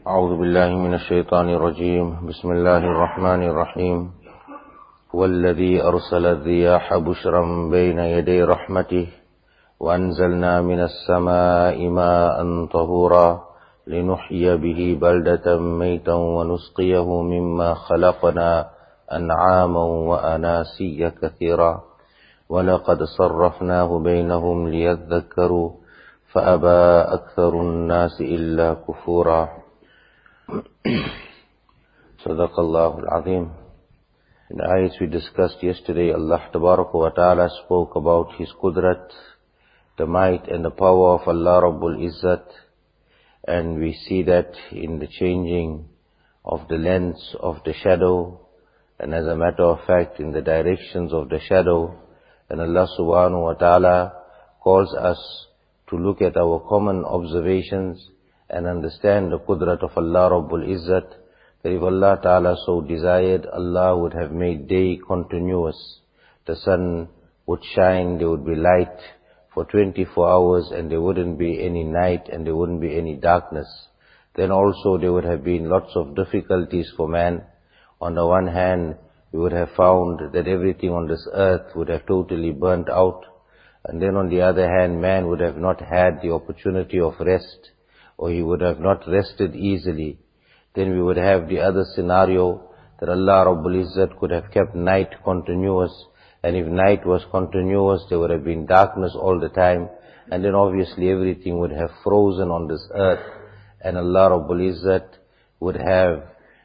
أعوذ بالله من الشيطان الرجيم بسم الله الرحمن الرحيم والذي أرسل الرياح بشرا بين يدي رحمته وأنزلنا من السماء ماء طهورا لنحيي به بلدة ميتا ونسقيه مما خلقنا أنعاما وأناسيا كثيرا ولقد صرفناه بينهم ليذكروا فأبى أكثر الناس إلا كفورا. Sadaqallahu al-Azim. In the ayats we discussed yesterday, Allah Tabaraka wa Ta'ala spoke about His Qudrat, the might and the power of Allah Rabbul Izzat, and we see that in the changing of the lengths of the shadow, and as a matter of fact in the directions of the shadow, and Allah Subhanahu wa Ta'ala calls us to look at our common observations and understand the Qudrat of Allah Rabbul Izzat, that if Allah Ta'ala so desired, Allah would have made day continuous. The sun would shine, there would be light for 24 hours, and there wouldn't be any night and there wouldn't be any darkness. Then also there would have been lots of difficulties for man. On the one hand, we would have found that everything on this earth would have totally burnt out. And then on the other hand, man would have not had the opportunity of rest, or he would have not rested easily. Then we would have the other scenario that Allah Rabbul Izzat could have kept night continuous, and if night was continuous, there would have been darkness all the time, and then obviously everything would have frozen on this earth, and Allah Rabbul Izzat would have,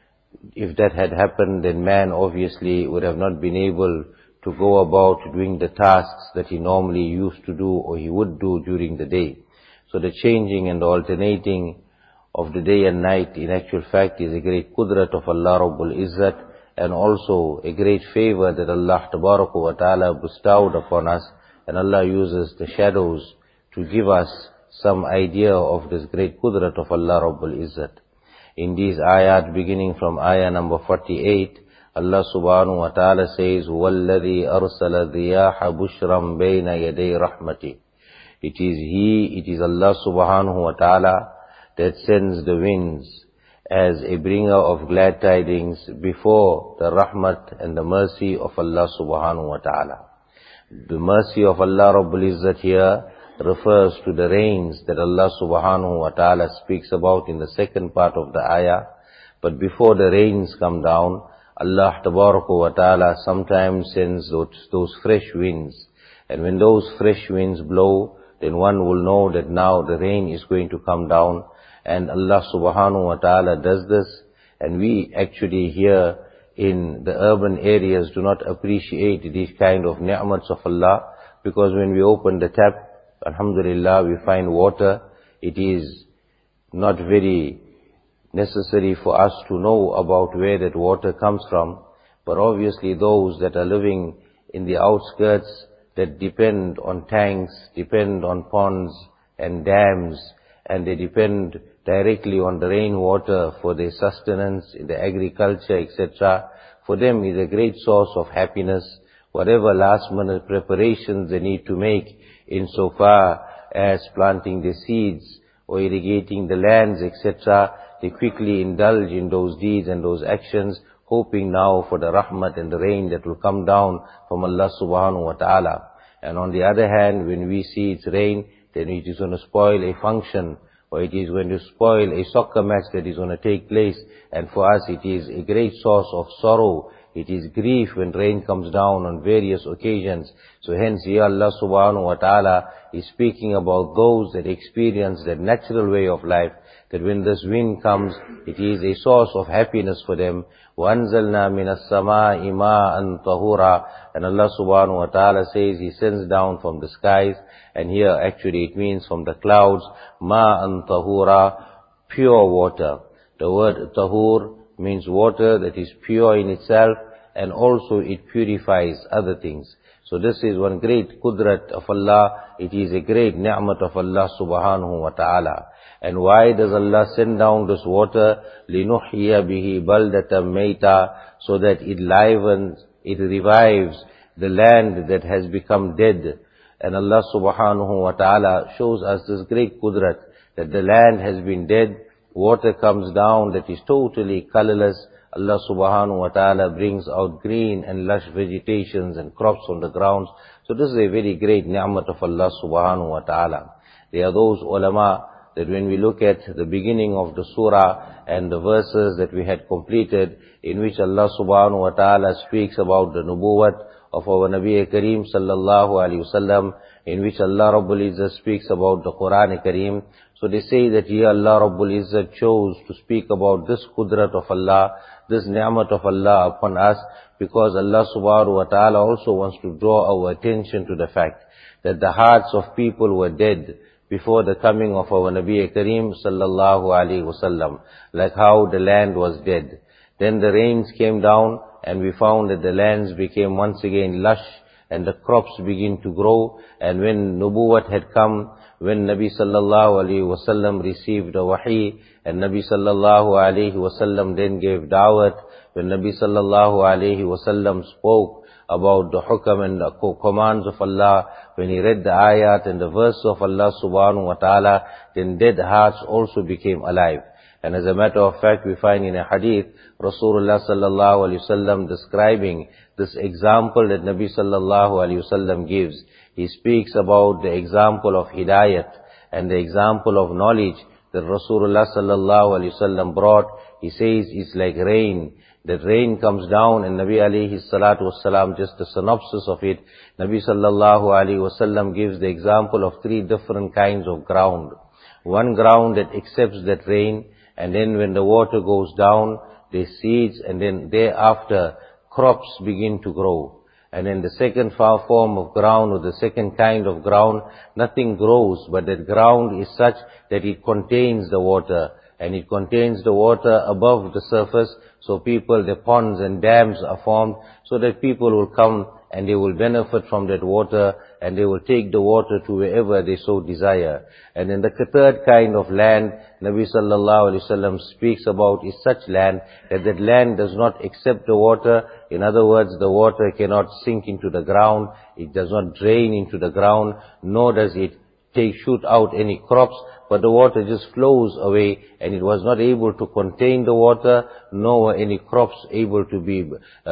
if that had happened, then man obviously would have not been able to go about doing the tasks that he normally used to do or he would do during the day. So the changing and the alternating of the day and night in actual fact is a great Qudrat of Allah Rabbul Izzat, and also a great favor that Allah Tabaraka wa Ta'ala bestowed upon us, and Allah uses the shadows to give us some idea of this great Qudrat of Allah Rabbul Izzat. In these ayat, beginning from ayah number 48, Allah Subhanahu wa Ta'ala says, وَالَّذِي أَرْسَلَ الرِّيَاحَ بُشْرًا بَيْنَ يَدَيْ رَحْمَتِهِ. It is He, it is Allah Subhanahu wa Ta'ala that sends the winds as a bringer of glad tidings before the rahmat and the mercy of Allah Subhanahu wa Ta'ala. The mercy of Allah Rabbul Izzat here refers to the rains that Allah Subhanahu wa Ta'ala speaks about in the second part of the ayah. But before the rains come down, Allah Tabaraka wa Ta'ala sometimes sends those fresh winds. And when those fresh winds blow, then one will know that now the rain is going to come down. And Allah Subhanahu wa Ta'ala does this. And we actually here in the urban areas do not appreciate these kind of ni'mats of Allah, because when we open the tap, alhamdulillah, we find water. It is not very necessary for us to know about where that water comes from. But obviously those that are living in the outskirts, that depend on tanks, depend on ponds and dams, and they depend directly on the rainwater for their sustenance, in the agriculture, etc. For them is a great source of happiness. Whatever last minute preparations they need to make insofar as planting the seeds or irrigating the lands, etc., they quickly indulge in those deeds and those actions, hoping now for the rahmat and the rain that will come down from Allah Subhanahu wa Ta'ala. And on the other hand, when we see it's rain, then it is going to spoil a function, or it is going to spoil a soccer match that is going to take place. And for us it is a great source of sorrow. It is grief when rain comes down on various occasions. So hence here Allah Subhanahu wa Ta'ala is speaking about those that experience that natural way of life, that when this wind comes, it is a source of happiness for them. وَأَنزَلْنَا مِنَ السَّمَاءِ مَاءً طَهُورًا. And Allah Subhanahu wa Ta'ala says He sends down from the skies, and here actually it means from the clouds, مَاءً طَهُورًا, pure water. The word tahur means water that is pure in itself, and also it purifies other things. So this is one great Qudrat of Allah. It is a great ni'mat of Allah Subhanahu wa Ta'ala. And why does Allah send down this water? لِنُحْيَ بِهِ بَلْدَةً مَيْتًا, so that it livens, it revives the land that has become dead. And Allah Subhanahu wa Ta'ala shows us this great Qudrat, that the land has been dead, water comes down that is totally colorless. Allah subhanahu wa ta'ala brings out green and lush vegetations and crops on the grounds. So this is a very great ni'mat of Allah subhanahu wa ta'ala. There are those ulama that when we look at the beginning of the surah and the verses that we had completed, in which Allah subhanahu wa ta'ala speaks about the nubuwwat of our Nabi Kareem sallallahu alayhi wasallam, in which Allah Rabbul Izzat speaks about the Quran Kareem. So they say that here Allah Rabbul Izzat chose to speak about this qudrat of Allah, this ni'mat of Allah upon us, because Allah subhanahu wa ta'ala also wants to draw our attention to the fact that the hearts of people were dead before the coming of our Nabi Kareem sallallahu alayhi wasallam, like how the land was dead. Then the rains came down and we found that the lands became once again lush and the crops begin to grow. And when nubuwwat had come, when Nabi sallallahu alayhi wasallam received a wahi, and Nabi sallallahu alayhi wasallam then gave da'wat, when Nabi sallallahu alayhi wasallam spoke about the hukam and the commands of Allah, when he read the ayat and the verse of Allah subhanahu wa ta'ala, then dead hearts also became alive. And as a matter of fact, we find in a hadith, Rasulullah sallallahu alayhi wasallam describing this example that Nabi sallallahu alayhi wasallam gives. He speaks about the example of hidayat and the example of knowledge that Rasulullah sallallahu alayhi wasallam brought. He says it's like rain. That rain comes down, and Nabi alayhi salatu wasalam, just a synopsis of it, Nabi sallallahu alayhi wasallam gives the example of 3 different kinds of ground. One ground that accepts that rain, and then when the water goes down, there's seeds, and then thereafter crops begin to grow. And then the second form of ground, or the second kind of ground, nothing grows, but that ground is such that it contains the water, and it contains the water above the surface. So people, the ponds and dams are formed so that people will come and they will benefit from that water, and they will take the water to wherever they so desire. And then the third kind of land Nabi sallallahu alaihi wasallam speaks about is such land that that land does not accept the water. In other words, the water cannot sink into the ground, it does not drain into the ground, nor does it shoot out any crops, but the water just flows away, and it was not able to contain the water, nor were any crops able to be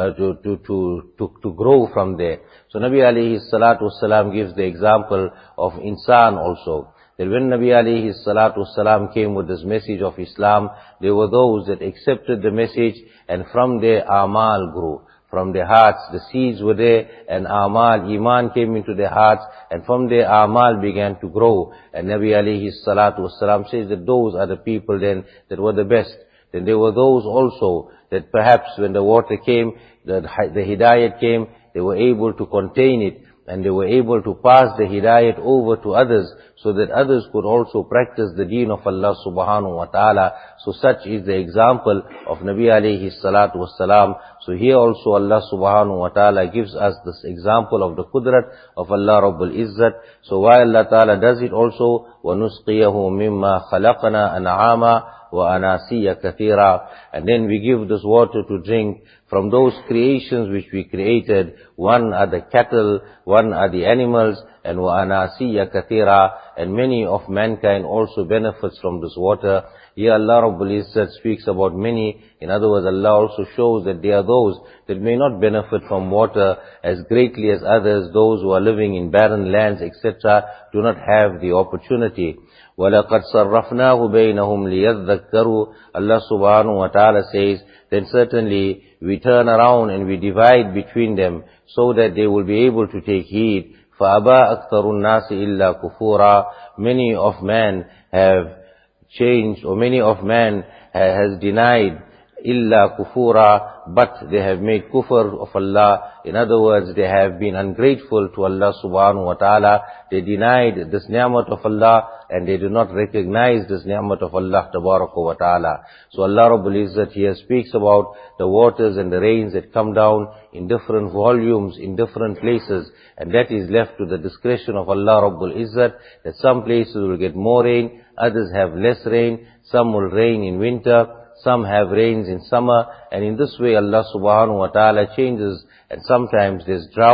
to grow from there. So Nabi alayhi salatu wasalam gives the example of insan also. That when Nabi alayhi salatu wasalam came with this message of Islam, there were those that accepted the message, and from their amal grew. From their hearts, the seeds were there, and amal, iman came into their hearts, and from their amal began to grow. And Nabi alayhi salatu wasalam says that those are the people then that were the best. Then there were those also that perhaps when the water came, the hidayat came, they were able to contain it, and they were able to pass the hidayat over to others, so that others could also practice the deen of Allah subhanahu wa ta'ala. So such is the example of Nabi alayhi salatu wasalam. So here also Allah subhanahu wa ta'ala gives us this example of the qudrat of Allah Rabbul Izzat. So why Allah ta'ala does it also, وَنُسْقِيَهُ مِمَّا خَلَقْنَا أَنْعَامًا وَأَنَاسِيَّ كَثِيرًا. And then we give this water to drink from those creations which we created. One are the cattle, one are the animals, and وَأَنَاسِيَّ كَثِيرًا. And many of mankind also benefits from this water. Here Allah Rabbul Izzat speaks about many. In other words, Allah also shows that there are those that may not benefit from water as greatly as others. Those who are living in barren lands, etc., do not have the opportunity. وَلَقَدْ صَرَّفْنَاهُ بَيْنَهُمْ لِيَذَّكَّرُوا. Allah subhanahu wa ta'ala says, then certainly we turn around and we divide between them so that they will be able to take heed. فَأَبَا أَكْثَرُ النَّاسِ إِلَّا كُفُورًا. Many of man have changed, or many of man has denied, illa kufura, but they have made kufr of Allah. In other words, they have been ungrateful to Allah subhanahu wa ta'ala. They denied this ni'mat of Allah, and they do not recognize this ni'mat of Allah tabaraka wa ta'ala. So Allah Rabbul Izzat here speaks about the waters and the rains that come down in different volumes, in different places, and that is left to the discretion of Allah Rabbul Izzat, that some places will get more rain, others have less rain, some will rain in winter, some have rains in summer, and in this way Allah subhanahu wa ta'ala changes, and sometimes there's drought,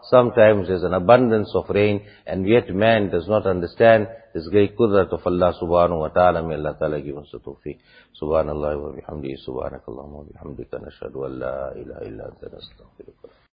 sometimes there's an abundance of rain, and yet man does not understand this great qudrat of Allah subhanahu wa ta'ala. May Allah ta'ala give us the tawfiq. Subhanallah wa bihamdihi, subhanakallahumma wa bihamdika, nashhadu an la ilaha illa anta, nastaghfiruka.